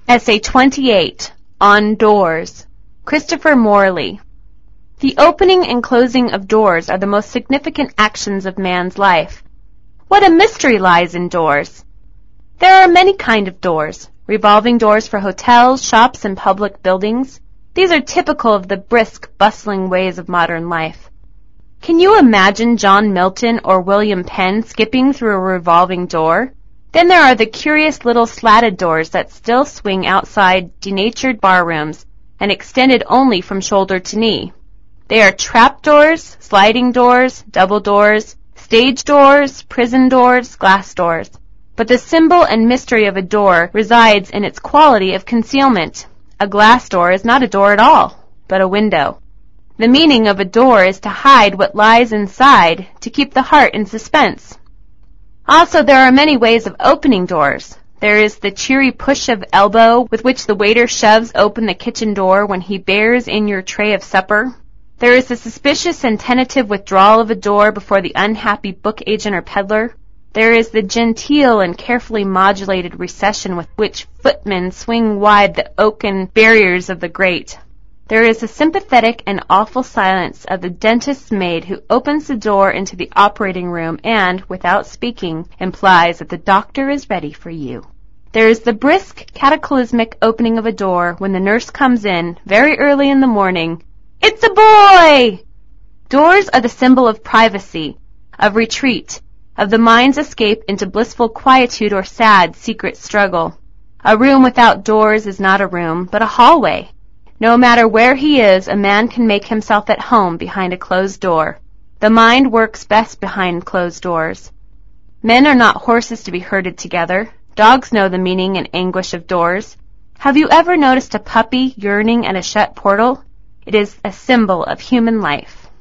Essay 28, On Doors. Christopher Morley. The opening and closing of doors are the most significant actions of man's life. What a mystery lies in doors! There are many kinds of doors. Revolving doors for hotels, shops, and public buildings. These are typical of the brisk, bustling ways of modern life. Can you imagine John Milton or William Penn skipping through a revolving door? Then there are the curious little slatted doors that still swing outside denatured barrooms and extended only from shoulder to knee. They are trap doors, sliding doors, double doors, stage doors, prison doors, glass doors. But the symbol and mystery of a door resides in its quality of concealment. A glass door is not a door at all, but a window. The meaning of a door is to hide what lies inside, to keep the heart in suspense. Also, there are many ways of opening doors. There is the cheery push of elbow with which the waiter shoves open the kitchen door when he bears in your tray of supper. There is the suspicious and tentative withdrawal of a door before the unhappy book agent or peddler. There is the genteel and carefully modulated recession with which footmen swing wide the oaken barriers of the grate. There is the sympathetic and awful silence of the dentist's maid who opens the door into the operating room and, without speaking, implies that the doctor is ready for you. There is the brisk, cataclysmic opening of a door when the nurse comes in, very early in the morning. "It's a boy!" Doors are the symbol of privacy, of retreat, of the mind's escape into blissful quietude or sad, secret struggle. A room without doors is not a room, but a hallway. No matter where he is, a man can make himself at home behind a closed door. The mind works best behind closed doors. Men are not horses to be herded together. Dogs know the meaning and anguish of doors. Have you ever noticed a puppy yearning at a shut portal? It is a symbol of human life.